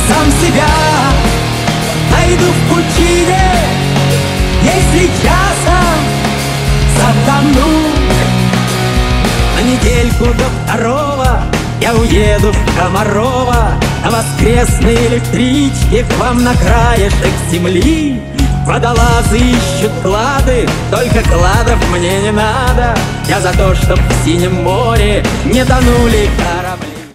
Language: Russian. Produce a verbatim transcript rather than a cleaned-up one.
сам себя найду в пучине, если часом затону. На недельку до второго я уеду в Комарова на воскресной электричке к вам на краешек земли. Водолазы ищут клады, только кладов мне не надо. Я за то, чтоб в синем море не тонули корабли.